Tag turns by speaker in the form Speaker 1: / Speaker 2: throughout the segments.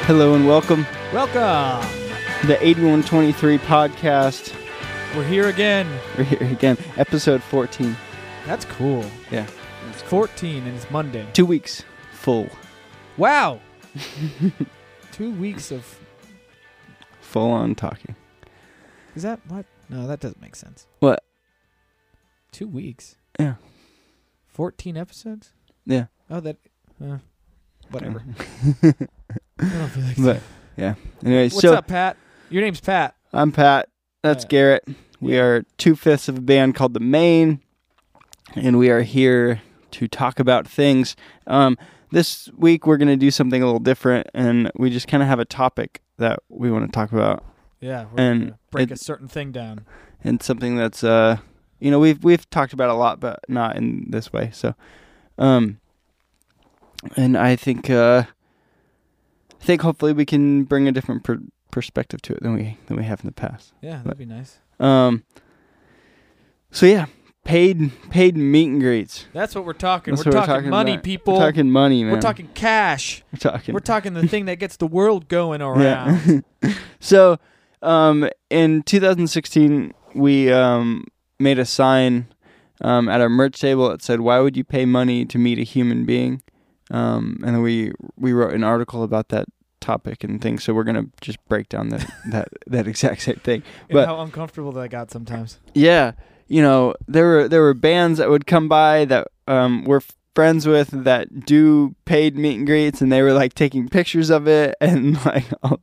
Speaker 1: Hello and welcome
Speaker 2: Welcome.
Speaker 1: to the 8123 podcast.
Speaker 2: We're here again.
Speaker 1: We're here again, episode 14.
Speaker 2: That's cool.
Speaker 1: Yeah.
Speaker 2: It's 14 and it's Monday.
Speaker 1: 2 weeks full.
Speaker 2: Wow. 2 weeks of...
Speaker 1: Full on talking.
Speaker 2: Is that what? No, that doesn't make sense.
Speaker 1: What?
Speaker 2: 2 weeks.
Speaker 1: Yeah.
Speaker 2: 14 episodes?
Speaker 1: Yeah.
Speaker 2: Oh, that... whatever. I don't feel like
Speaker 1: But, yeah. Anyways,
Speaker 2: What's up, Pat? Your name's Pat.
Speaker 1: I'm Pat. That's Garrett. We are 2/5 of a band called The Main, and we are here to talk about things. This week we're going to do something a little different, and we just kind of have a topic that we want to talk about.
Speaker 2: Yeah, we're
Speaker 1: And
Speaker 2: going to break a certain thing down.
Speaker 1: And something that's, we've talked about a lot, but not in this way. So, and I think hopefully we can bring a different perspective to it than we have in the past.
Speaker 2: Yeah, that'd be nice.
Speaker 1: So yeah, paid meet and greets.
Speaker 2: That's what we're talking.
Speaker 1: That's
Speaker 2: We're
Speaker 1: what
Speaker 2: talking money,
Speaker 1: about.
Speaker 2: people.
Speaker 1: We're talking money, man.
Speaker 2: We're talking cash. We're talking the thing that gets the world going around.
Speaker 1: Yeah. So, in 2016, we made a sign at our merch table that said, "Why would you pay money to meet a human being?" And then we wrote an article about that topic and things. So we're gonna just break down that exact same thing.
Speaker 2: But how uncomfortable that got sometimes.
Speaker 1: Yeah, there were bands that would come by that we're friends with that do paid meet and greets, and they were like taking pictures of it, and like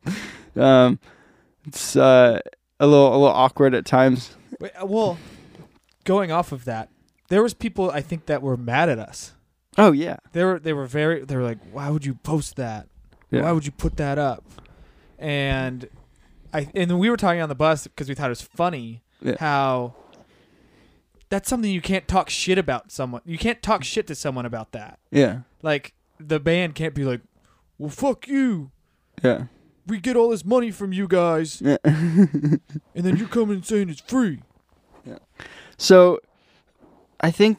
Speaker 1: it's a little awkward at times.
Speaker 2: Well, going off of that, there was people I think that were mad at us.
Speaker 1: Oh yeah,
Speaker 2: they were like, why would you post that?
Speaker 1: Yeah.
Speaker 2: Why would you put that up? And we were talking on the bus because we thought it was funny how that's something you can't talk shit about someone. You can't talk shit to someone about that.
Speaker 1: Yeah.
Speaker 2: Like the band can't be like, well, fuck you.
Speaker 1: Yeah.
Speaker 2: We get all this money from you guys.
Speaker 1: Yeah.
Speaker 2: And then you come in saying it's free.
Speaker 1: Yeah. So I think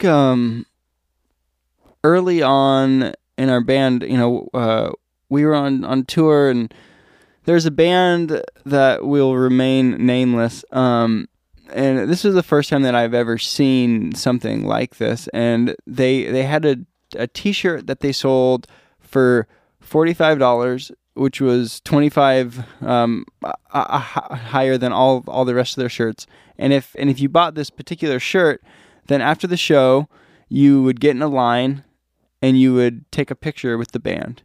Speaker 1: early on in our band, we were on tour, and there's a band that will remain nameless. And this was the first time that I've ever seen something like this. And they had a T-shirt that they sold for $45, which was $25 higher than all the rest of their shirts. And if you bought this particular shirt, then after the show, you would get in a line and you would take a picture with the band.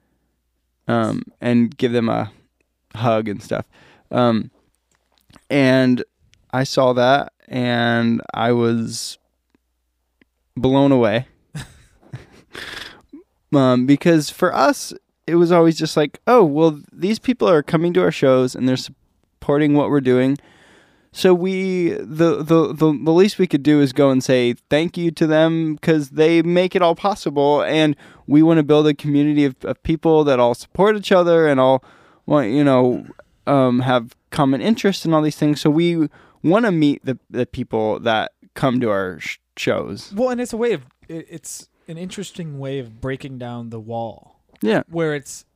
Speaker 1: And give them a hug and stuff. And I saw that and I was blown away. Because for us, it was always just like, oh, well, these people are coming to our shows and they're supporting what we're doing. So the least we could do is go and say thank you to them because they make it all possible, and we want to build a community of people that all support each other and all want have common interests and all these things. So we want to meet the people that come to our shows.
Speaker 2: Well, and it's an interesting way of breaking down the wall.
Speaker 1: Yeah,
Speaker 2: where it's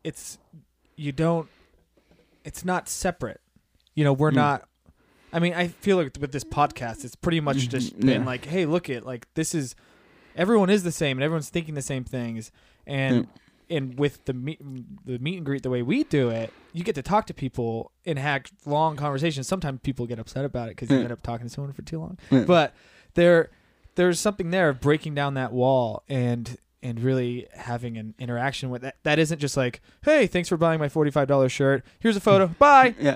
Speaker 2: not separate. We're not. I mean, I feel like with this podcast, it's pretty much just been like, hey, look at everyone is the same and everyone's thinking the same things. And with the meet and greet, the way we do it, you get to talk to people and have long conversations. Sometimes people get upset about it because you end up talking to someone for too long. But there's something there of breaking down that wall and really having an interaction with that. That isn't just like, hey, thanks for buying my $45 shirt. Here's a photo. Bye.
Speaker 1: Yeah.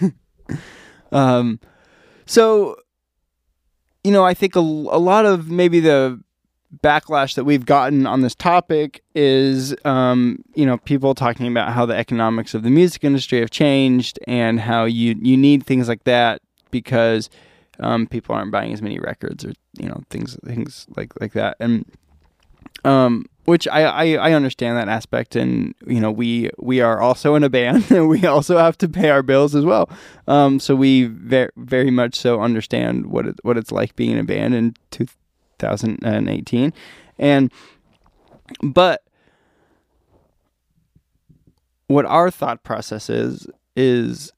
Speaker 1: So, I think a lot of maybe the backlash that we've gotten on this topic is, people talking about how the economics of the music industry have changed and how you need things like that because people aren't buying as many records or, things like that. And which I understand that aspect, and we are also in a band, and we also have to pay our bills as well. So we very much so understand what it's like being in a band in 2018, but what our thought process is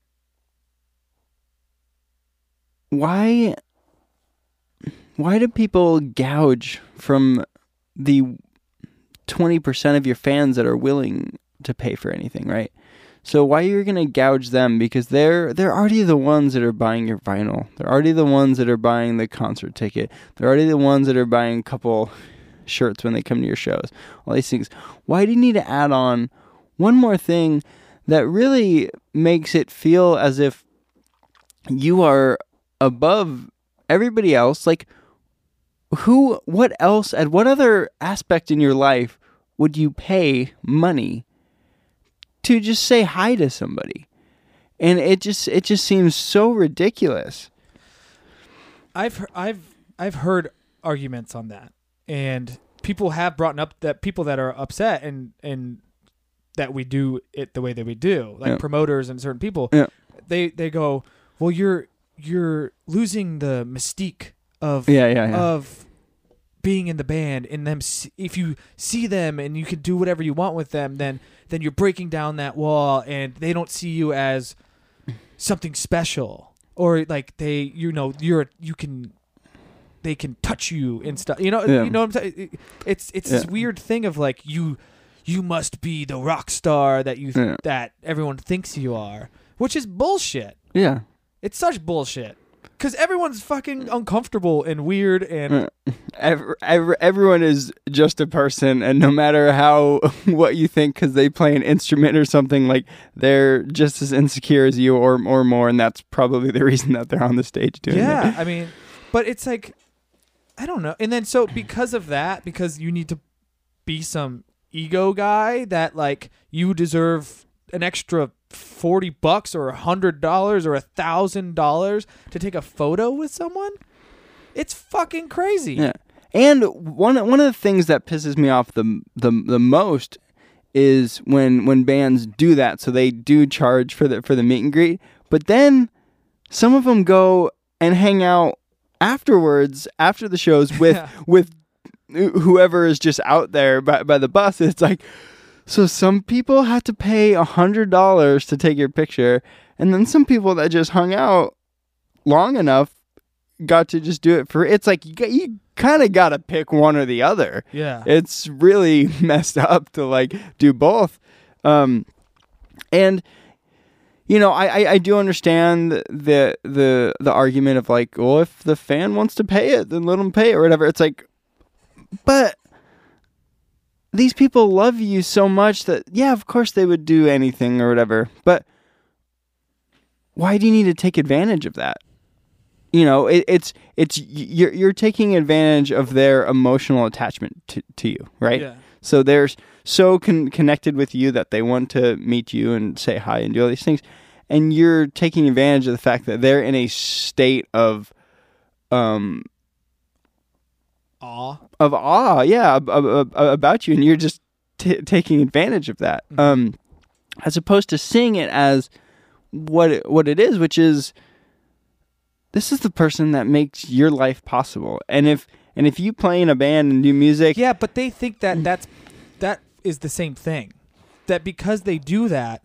Speaker 1: why do people gouge from the 20% of your fans that are willing to pay for anything, right? So why you're going to gouge them? Because they're already the ones that are buying your vinyl. They're already the ones that are buying the concert ticket. They're already the ones that are buying a couple shirts when they come to your shows. All these things. Why do you need to add on one more thing that really makes it feel as if you are above everybody else? Like, what else, at what other aspect in your life would you pay money to just say hi to somebody? And it just seems so ridiculous.
Speaker 2: I've heard arguments on that, and people have brought up that people that are upset and that we do it the way that we do, like promoters and certain people, they go, well, you're losing the mystique of of being in the band, and them. If you see them and you can do whatever you want with them, then you're breaking down that wall, and they don't see you as something special, or like they can touch you and stuff. You know what I'm saying? It's this weird thing of like you must be the rock star that that everyone thinks you are, which is bullshit.
Speaker 1: Yeah.
Speaker 2: It's such bullshit. Because everyone's fucking uncomfortable and weird, and
Speaker 1: everyone is just a person, and no matter what you think, because they play an instrument or something, like they're just as insecure as you or more, and that's probably the reason that they're on the stage doing it.
Speaker 2: Yeah, I mean, but it's like, I don't know. And then so because of that, because you need to be some ego guy that like you deserve an extra $40 or $100 or $1,000 to take a photo with someone, it's fucking crazy.
Speaker 1: Yeah, and one of the things that pisses me off the most is when bands do that. So they do charge for the meet and greet, but then some of them go and hang out afterwards after the shows with whoever is just out there by the bus. It's like, so some people had to pay $100 to take your picture, and then some people that just hung out long enough got to just do it for. It's like you kind of got to pick one or the other.
Speaker 2: Yeah,
Speaker 1: it's really messed up to like do both. And you know, I do understand the argument of like, well, if the fan wants to pay it, then let them pay it or whatever. It's like, but these people love you so much that, yeah, of course they would do anything or whatever. But why do you need to take advantage of that? You know, you're taking advantage of their emotional attachment to you, right?
Speaker 2: Yeah.
Speaker 1: So they're so connected with you that they want to meet you and say hi and do all these things. And you're taking advantage of the fact that they're in a state of awe, yeah, about you, and you're just taking advantage of that, as opposed to seeing it as what it is, which is, this is the person that makes your life possible. And if you play in a band and do music,
Speaker 2: yeah, but they think that that is the same thing, that because they do that,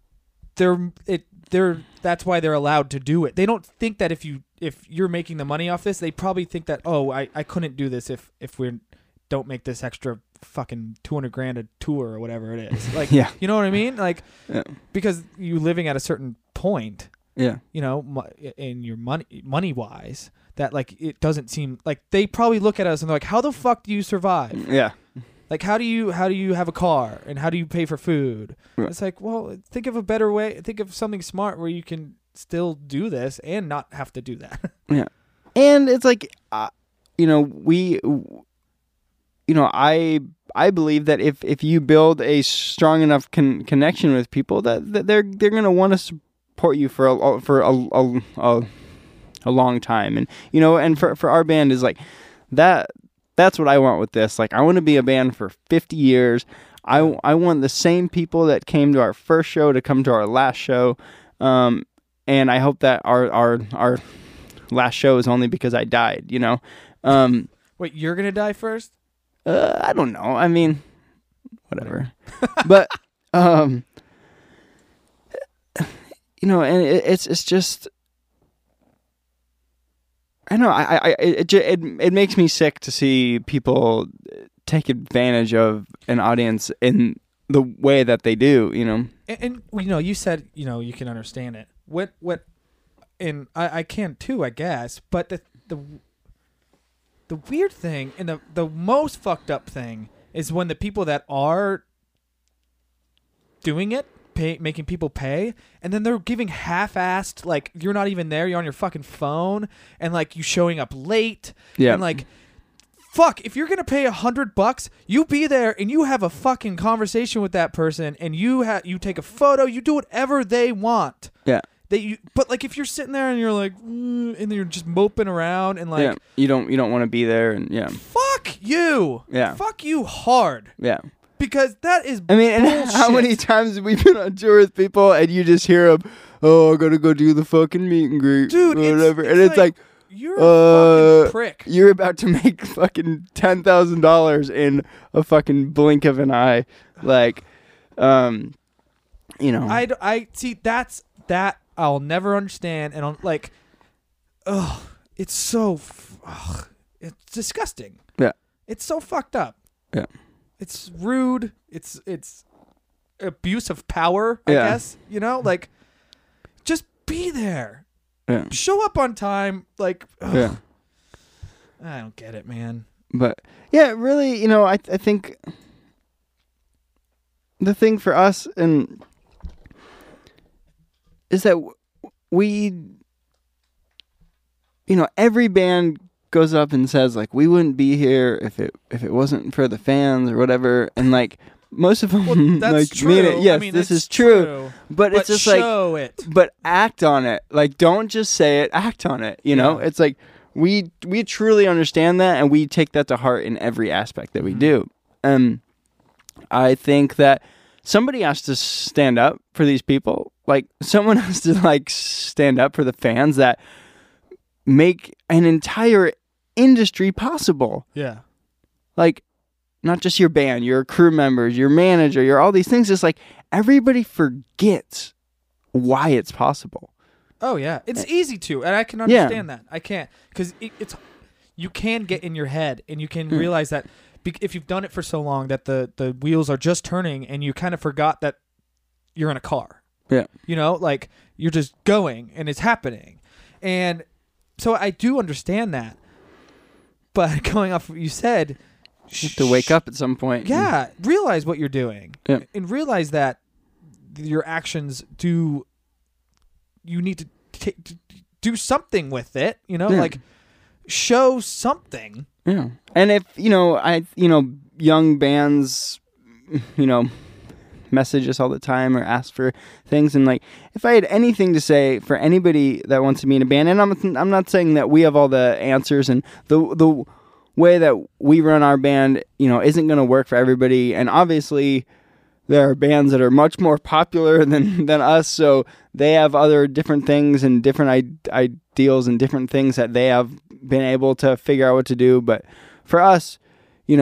Speaker 2: that's why they're allowed to do it. They don't think that if you're making the money off this, they probably think that, oh, I couldn't do this if we don't make this extra fucking $200,000 a tour or whatever it is. Like,
Speaker 1: yeah.
Speaker 2: You know what I mean? Like, because you living at a certain point,
Speaker 1: yeah,
Speaker 2: you know, in your money wise, that like it doesn't seem like, they probably look at us and they're like, how the fuck do you survive?
Speaker 1: Yeah.
Speaker 2: Like, how do you have a car, and how do you pay for food? Right. It's like, well, think of a better way. Think of something smart where you can still do this and not have to do that.
Speaker 1: Yeah. And it's like, you know, I believe that if you build a strong enough connection with people, that they're going to want to support you for a long time. And, you know, and for our band is like that. That's what I want with this. Like, I want to be a band for 50 years. I want the same people that came to our first show to come to our last show. And I hope that our last show is only because I died, you know?
Speaker 2: Wait, you're going to die first?
Speaker 1: I don't know. I mean, whatever. But And it's just, I know, it makes me sick to see people take advantage of an audience in the way that they do,
Speaker 2: And you said, you can understand it. What and I can too, I guess, but the weird thing and the most fucked up thing is when the people that are doing it, making people pay, and then they're giving half-assed, like, you're not even there, you're on your fucking phone, and like you showing up late, and like, fuck, if you're gonna pay $100, you be there and you have a fucking conversation with that person, and you take a photo, you do whatever they want.
Speaker 1: Yeah.
Speaker 2: But like if you're sitting there and you're like, and you're just moping around and like,
Speaker 1: you don't want to be there, and
Speaker 2: fuck you.
Speaker 1: Yeah.
Speaker 2: Fuck you hard.
Speaker 1: Yeah.
Speaker 2: Because that is
Speaker 1: bullshit. And how many times have we been on tour with people and you just hear them, I gotta go do the fucking meet and greet,
Speaker 2: dude,
Speaker 1: whatever, and it's like
Speaker 2: you're a fucking prick.
Speaker 1: You're about to make fucking $10,000 in a fucking blink of an eye, like,
Speaker 2: I see that I'll never understand, and I'm like, it's so, it's disgusting.
Speaker 1: Yeah,
Speaker 2: it's so fucked up.
Speaker 1: Yeah.
Speaker 2: It's rude. It's abuse of power, I guess. Like, just be there.
Speaker 1: Yeah.
Speaker 2: Show up on time. Like,
Speaker 1: yeah.
Speaker 2: I don't get it, man.
Speaker 1: But yeah, really, I think the thing for us is that we, every band goes up and says, like, we wouldn't be here if it wasn't for the fans or whatever, and like most of them
Speaker 2: that's
Speaker 1: like
Speaker 2: true.
Speaker 1: mean it. Yes,
Speaker 2: I mean,
Speaker 1: this is true. But it's just
Speaker 2: show it.
Speaker 1: But act on it. Like, don't just say it, act on it. It's like we truly understand that, and we take that to heart in every aspect that we do. I think that somebody has to stand up for these people. Like, someone has to like stand up for the fans that make an entire industry possible.
Speaker 2: Yeah.
Speaker 1: Like, not just your band, your crew members, your manager, your all these things. It's like everybody forgets why it's possible.
Speaker 2: Oh yeah, it's easy to, and I can understand that. I can't, because it's you can get in your head, and you can realize that if you've done it for so long that the wheels are just turning, and you kind of forgot that you're in a car.
Speaker 1: Yeah.
Speaker 2: Like you're just going, and it's happening, and so I do understand that. But going off what you said,
Speaker 1: you have to wake up at some point.
Speaker 2: Yeah, realize what you're doing,
Speaker 1: and
Speaker 2: realize that your actions do. You need to do something with it, like show something.
Speaker 1: Yeah, and if young bands, message us all the time or ask for things, and like if I had anything to say for anybody that wants to be in a band, and I'm not saying that we have all the answers, and the way that we run our band, isn't going to work for everybody, and obviously there are bands that are much more popular than us, so they have other different things and different ideals and different things that they have been able to figure out what to do. But for us, we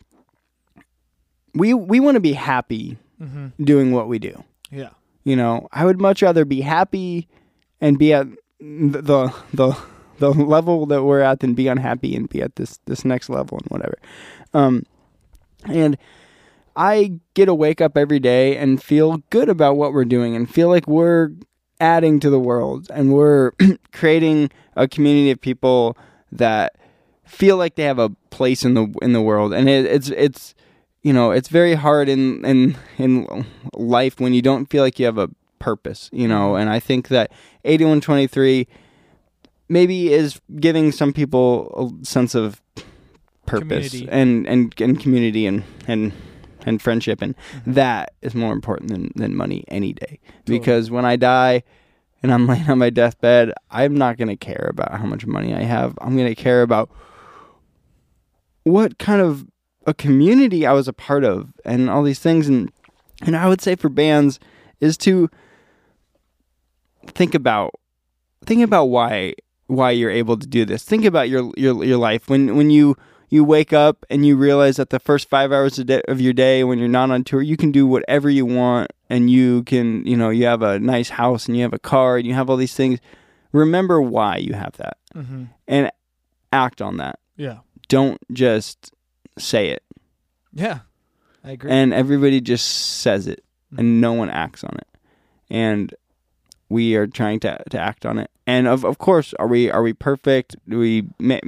Speaker 1: want to be happy doing what we do.
Speaker 2: Yeah.
Speaker 1: I would much rather be happy and be at the level that we're at than be unhappy and be at this next level and whatever. And I get to wake up every day and feel good about what we're doing and feel like we're adding to the world and we're creating a community of people that feel like they have a place in the world. And it's very hard in life when you don't feel like you have a purpose, and I think that 8123 maybe is giving some people a sense of purpose and community and friendship, and that is more important than money any day. Totally. Because when I die and I'm laying on my deathbed, I'm not going to care about how much money I have. I'm going to care about what kind of a community I was a part of and all these things. And I would say for bands is to think about why you're able to do this. Think about your life when you you wake up and you realize that the first 5 hours of your day when you're not on tour, you can do whatever you want, and you can, you have a nice house and you have a car and you have all these things. Remember why you have that and act on that.
Speaker 2: Yeah.
Speaker 1: Don't just say it.
Speaker 2: Yeah, I agree.
Speaker 1: And everybody just says it and no one acts on it. And we are trying to act on it. And of course, are we perfect? Do we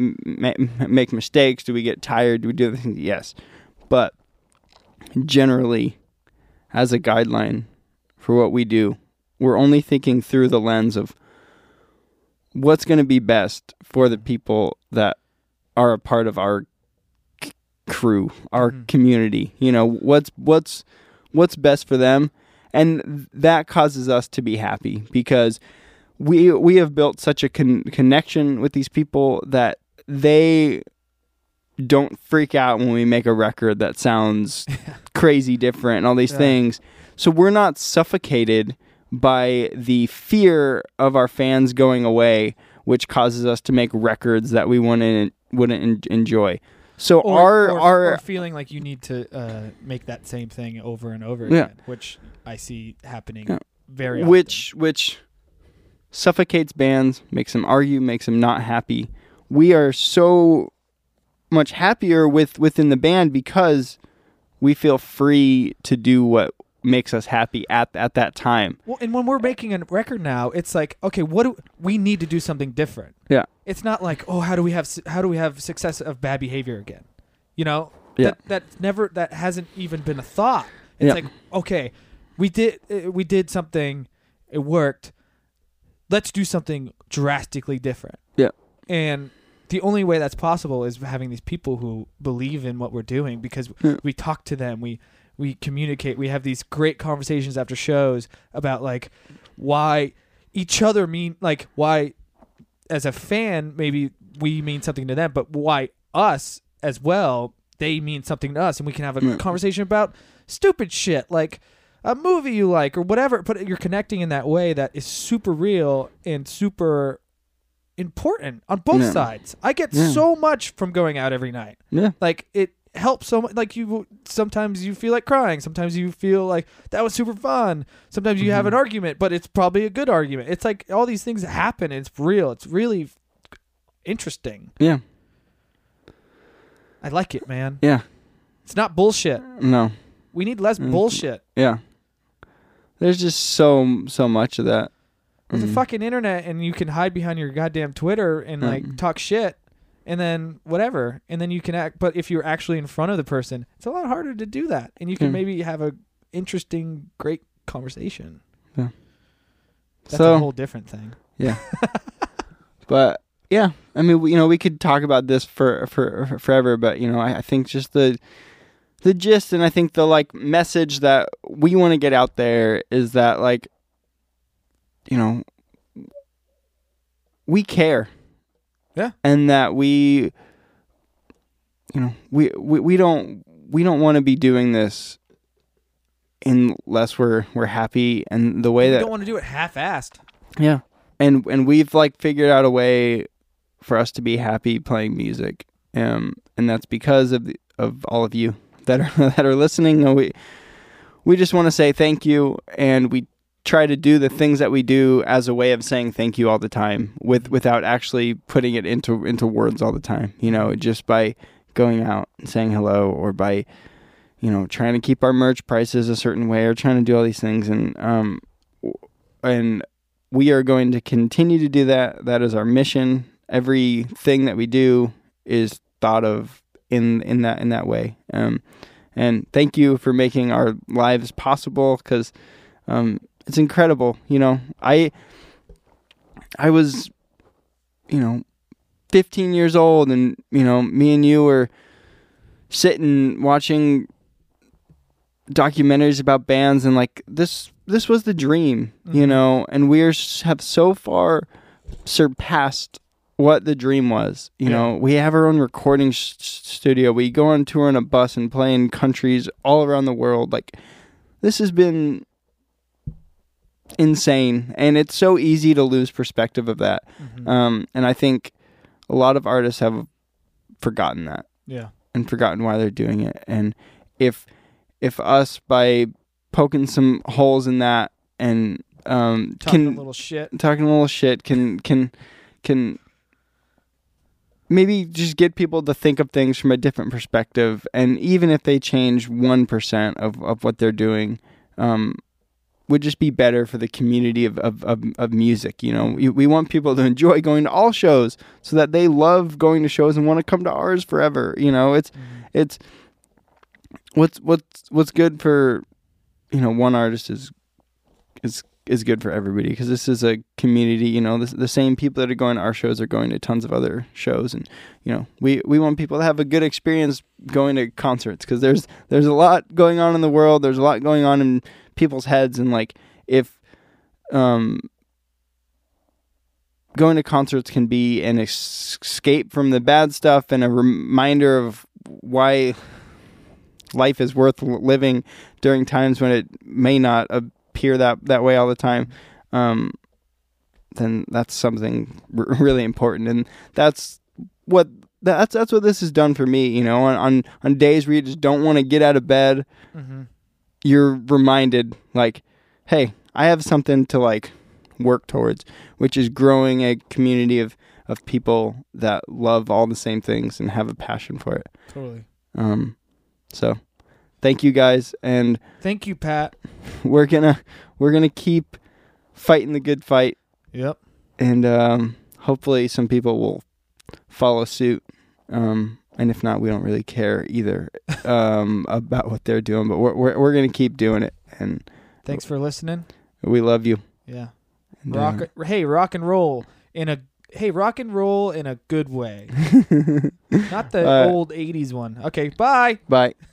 Speaker 1: make mistakes? Do we get tired? Do we do the things? Yes. But generally, as a guideline for what we do, we're only thinking through the lens of what's going to be best for the people that are a part of our crew, our community. What's best for them. And that causes us to be happy because we have built such a connection with these people that they don't freak out when we make a record that sounds crazy different and all these things. So we're not suffocated by the fear of our fans going away, which causes us to make records that we wouldn't enjoy. So
Speaker 2: or feeling like you need to make that same thing over and over again, which I see happening very often.
Speaker 1: Which suffocates bands, makes them argue, makes them not happy. We are so much happier within the band because we feel free to do what makes us happy at that time.
Speaker 2: Well, and when we're making a record now, it's like, okay, we need to do something different.
Speaker 1: Yeah.
Speaker 2: It's not like, oh, how do we have success of Bad Behavior again?
Speaker 1: Yeah.
Speaker 2: That hasn't even been a thought. It's like, okay, we did something, it worked. Let's do something drastically different.
Speaker 1: Yeah.
Speaker 2: And the only way that's possible is having these people who believe in what we're doing because we talk to them, we communicate, we have these great conversations after shows about like why each other mean, like why as a fan maybe we mean something to them, but why us as well, they mean something to us, and we can have a conversation about stupid shit like a movie you like or whatever, but you're connecting in that way that is super real and super important on both sides. I get so much from going out every night. Yeah. Like it helps so much. Like sometimes you feel like crying. Sometimes you feel like that was super fun. Sometimes you have an argument, but it's probably a good argument. It's like all these things happen. And it's real. It's really interesting.
Speaker 1: Yeah.
Speaker 2: I like it, man.
Speaker 1: Yeah.
Speaker 2: It's not bullshit.
Speaker 1: No.
Speaker 2: We need less bullshit.
Speaker 1: Yeah. There's just so much of that.
Speaker 2: There's a fucking internet, and you can hide behind your goddamn Twitter and like talk shit, and then whatever, and then you can act. But if you're actually in front of the person, it's a lot harder to do that, and you can maybe have a interesting, great conversation. Yeah, that's a whole different thing.
Speaker 1: Yeah, but yeah, I mean, we could talk about this for forever, but I think just the gist, and I think the like message that we want to get out there is that like. We care.
Speaker 2: Yeah.
Speaker 1: And that we don't want to be doing this unless we're happy, and the way
Speaker 2: we
Speaker 1: that
Speaker 2: don't want to do it half-assed.
Speaker 1: Yeah. And we've like figured out a way for us to be happy playing music. And that's because of all of you that are listening. We just want to say thank you, and we try to do the things that we do as a way of saying thank you all the time without actually putting it into words all the time, just by going out and saying hello, or by, trying to keep our merch prices a certain way, or trying to do all these things. And we are going to continue to do that. That is our mission. Everything that we do is thought of in that way. And thank you for making our lives possible, because, it's incredible. I was, 15 years old, and, me and you were sitting watching documentaries about bands, and like this was the dream, and we have so far surpassed what the dream was. We have our own recording studio. We go on tour on a bus and play in countries all around the world. Like, this has been insane, and it's so easy to lose perspective of that. And I think a lot of artists have forgotten that,
Speaker 2: Yeah.
Speaker 1: and forgotten why they're doing it. And if us, by poking some holes in that and
Speaker 2: Talking a little shit.
Speaker 1: can maybe just get people to think of things from a different perspective, and even if they change 1% of what they're doing, would just be better for the community of music. You know, we want people to enjoy going to all shows so that they love going to shows and want to come to ours forever. You know, it's what's good for, you know, one artist is good for everybody, because this is a community. You know, the same people that are going to our shows are going to tons of other shows, and you know, we want people to have a good experience going to concerts, because there's a lot going on in the world. There's a lot going on in people's heads, and like, if going to concerts can be an escape from the bad stuff and a reminder of why life is worth living during times when it may not appear that way all the time, then that's something really important. And that's what this has done for me. You know, on days where you just don't want to get out of bed, you're reminded, like, hey, I have something to like work towards, which is growing a community of people that love all the same things and have a passion for it.
Speaker 2: Totally.
Speaker 1: So thank you guys, and
Speaker 2: thank you, Pat.
Speaker 1: We're gonna keep fighting the good fight.
Speaker 2: Yep.
Speaker 1: And hopefully some people will follow suit. And if not, we don't really care either about what they're doing. But we're gonna keep doing it. And
Speaker 2: thanks for listening.
Speaker 1: We love you.
Speaker 2: Yeah. And, rock and roll in a good way. Not the old 80s one. Okay, bye.
Speaker 1: Bye.